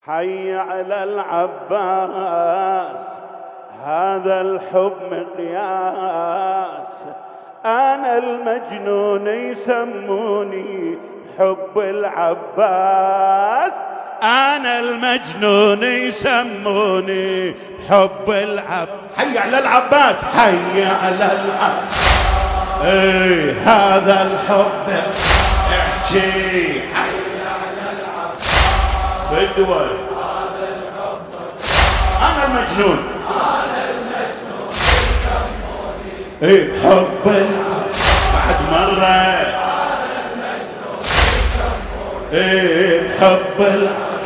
حي على العباس هذا الحب مقياس. أنا المجنون يسموني حب العباس. أنا المجنون يسموني حب العباس. حي على العباس، حي على العباس. ايه هذا الحب احكي. حي على العباس فدوة. هذا الحب أنا المجنون. أنا المجنون يسموني ايه حب العباس. بعد مرة أنا المجنون يسموني ايه حب العباس.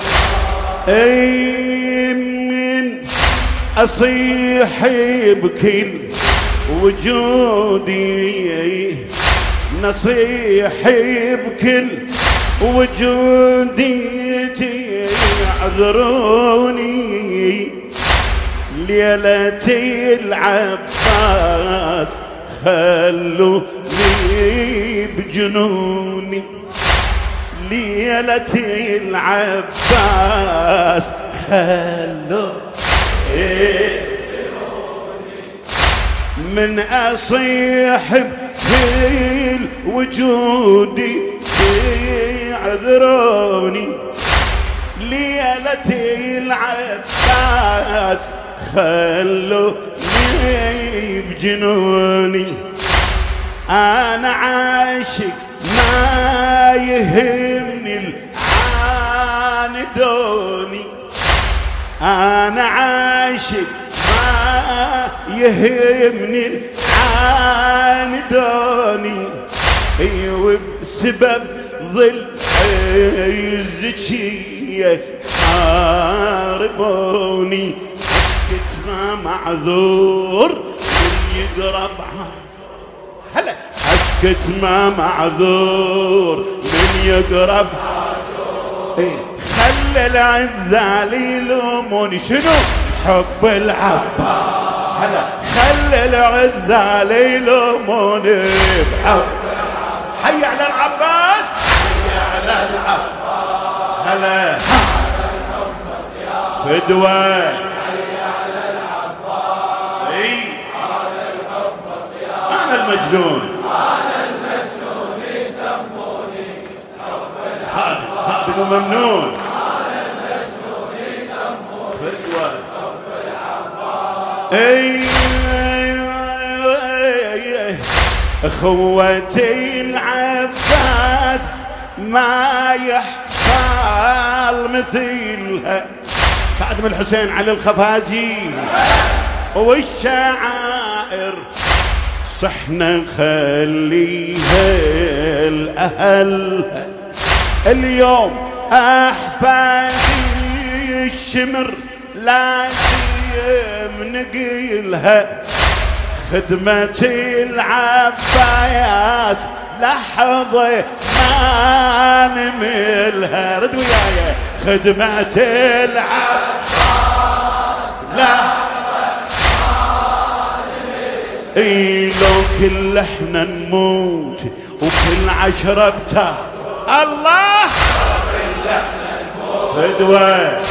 ايه من اصيح بكل وجودي نصيحي بكل وجودي اعذروني ليلتي العباس خلوني بجنوني. ليلتي العباس خلوني من أصيح بكل وجودي اعذروني. ليلتي العباس خلوني بجنوني. أنا عاشق ما يهمني العاندوني. أنا عاشق ما يهمني العاندوني. وبسبب ظل الزكية حاربوني. اسكت ما معذور من يقرب. هلا اسكت ما معذور من يقرب. خلى العذال يلوموني. شنو حب العباس. هلا خلى العذال يلوموني بحب. حي على العباس. حي على العباس. هلا فدوة. حي على العباس. اي أنا المجنون. أنا المجنون يسموني حب العباس. خادم وممنون. أنا المجنون يسموني فدوة حب العباس. اخوتي العباس ما يحصل مثيلها. خادم الحسين علي الخفاجي والشعائر صحنا نخليها الأهل. اليوم أحفادي الشمر لازم نقيلها. خدمة العباس لحظة ما نملها. رد وياي. خدمة العباس لحظة ما نملها. اي لو كل احنا نموت وكل عشرة بتا الله. كل احنا نموت فدوة.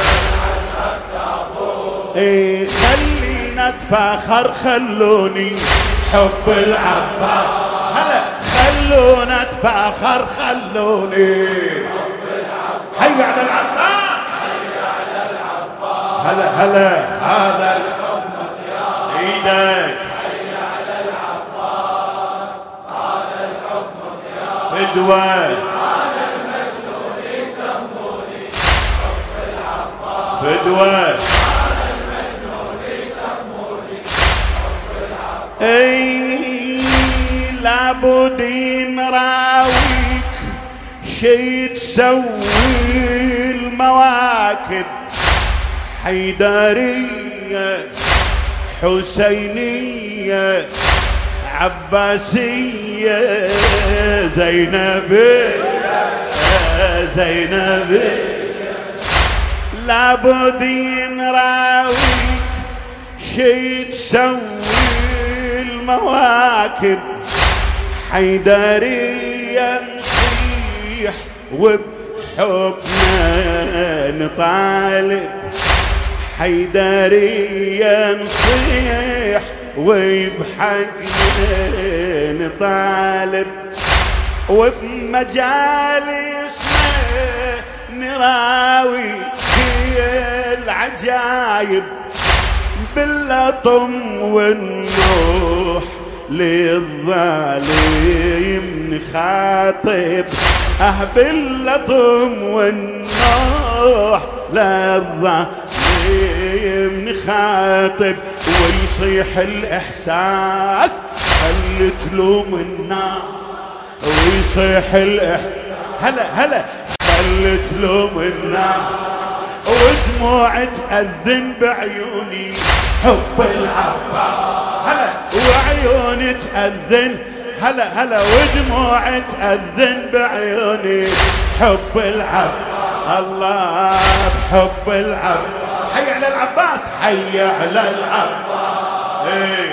اي خلينا نتفاخر. خلوني حب العباس. هلا خلونا نتفاخر. خلوني حب العباس. حي على العباس. حي على العباس. هلا هلا هذا الحب مقياس. ايدك. حي على العباس. هذا الحب مقياس. فدوة. أنا المجنون يسموني حب العباس. فدوة. اي لابد نراويك شي تسوي المواكب. حيدرية حسينية عباسية زينب. لابد نراويك شي تسوي المواكب. حيدرية نصيح وبحب نطالب حيدرية نصيح وبحقنا نطالب وبمجالسنا نراوي العجايب باللطم والنوح للظالم نخاطب باللطم والنوح للظالم نخاطب ويصيح الإحساس خل تلوم النار ويصيح هلا خل تلوم النار ودموع تأذن بعيوني حب العباس هلا وعيون تأذن هلا ودموع تأذن بعيوني حب العباس الله بحب العباس حي على العباس حي على العباس ايه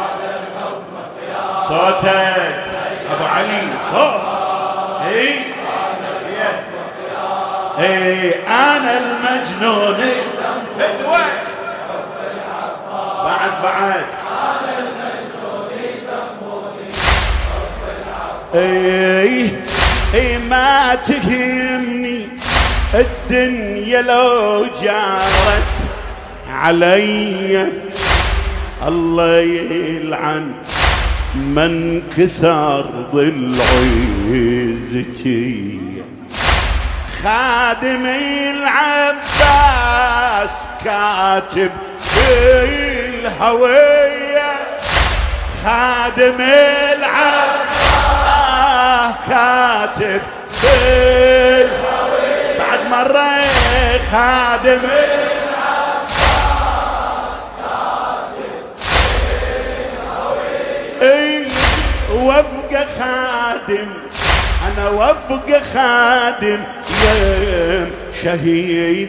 صوتك ابو علي صوت ايه ايه انا المجنون بدوك بعد ايه ما تهمني الدنيا لو جارت علي الله يلعن من كسر ضلعي زكي خادم العباس كاتب بالهوية خادم العباس كاتب بالهوية بعد مرة خادم العباس كاتب بالهوية وابقى خادم أنا وابقى خادم يا شهيد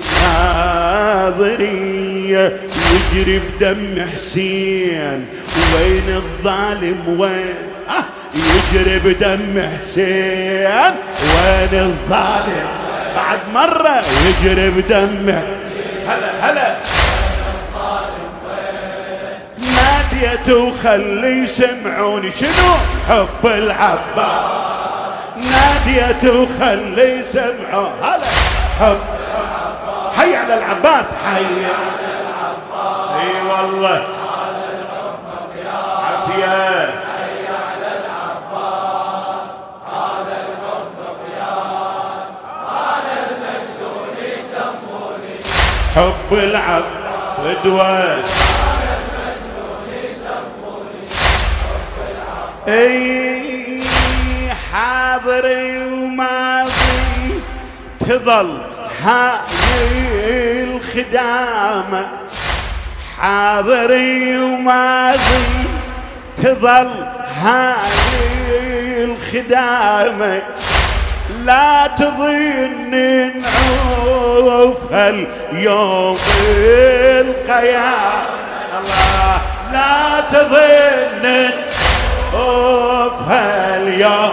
الناظرية يجري بدم حسين وين الظالم وين يجري بدم حسين وين الظالم بعد مرة يجري بدم هلا ناديت وخلي يسمعوني شنو حب العباس ناديت وخلي يسمعوا هلا حب حي على العباس حي على العباس اي والله عافية حي على العباس هذا الحب قياس هذا المجنون يسموني حب العباس فدوة اي حاضري وماضي تظل هاي الخدامة حاضري وماضي تظل هاي الخدامة لا تظن نعوف هاليوم القيامة الله لا تظن اوف هاليوم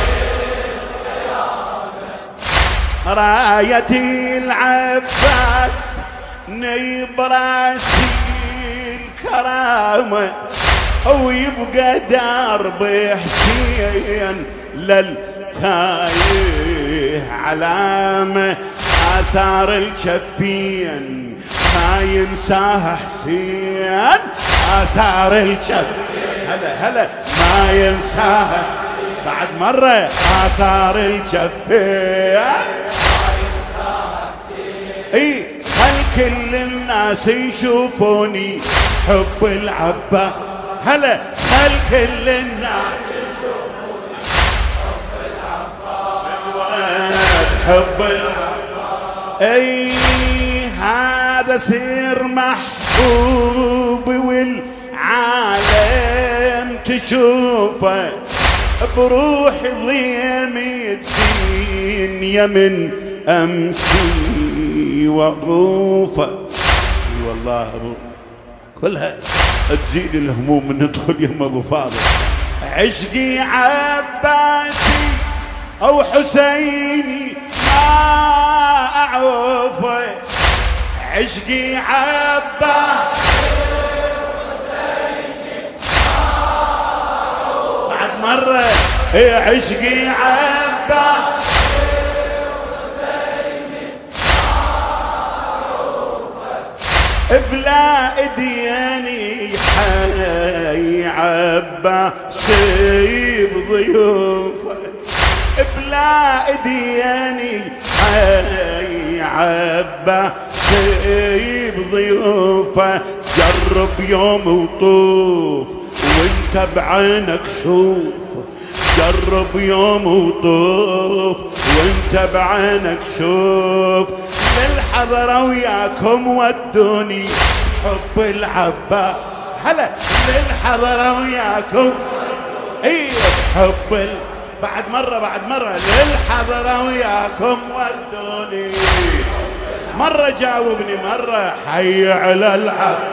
رايتي العباس نيب راسي الكرامة ويبقى درب حسين للتايه علامة آثار الجفين ما ينساها حسين آثار الجفين هلا ما ينساها بعد مرة آثار الجفين اي خل كل الناس يشوفوني حب العباس هلا خل كل الناس يشوفوني حب العباس حب العباس اي هذا سر محبوب والعالم تشوفه بروح ضيم الدين يمن امشي وطوفه اي والله ابو كلها تزيد الهموم من ندخل يم ابو فاضل عشقي عباسي او حسيني أعوفه عشقي عباس بعد مرة عشقي عباس بلا ادياني حي عباس بضيوفه بلا ادياني حي عباس بضيوفه جرب يوم وطوف وانت بعينك شوف جرب يوم وطوف وانت بعينك شوف للحضرة وياكم ودوني حب العباس هلا للحضرة وياكم حب بعد مرة للحضرة وياكم ودوني مرة جاوبني مرة حي على العباس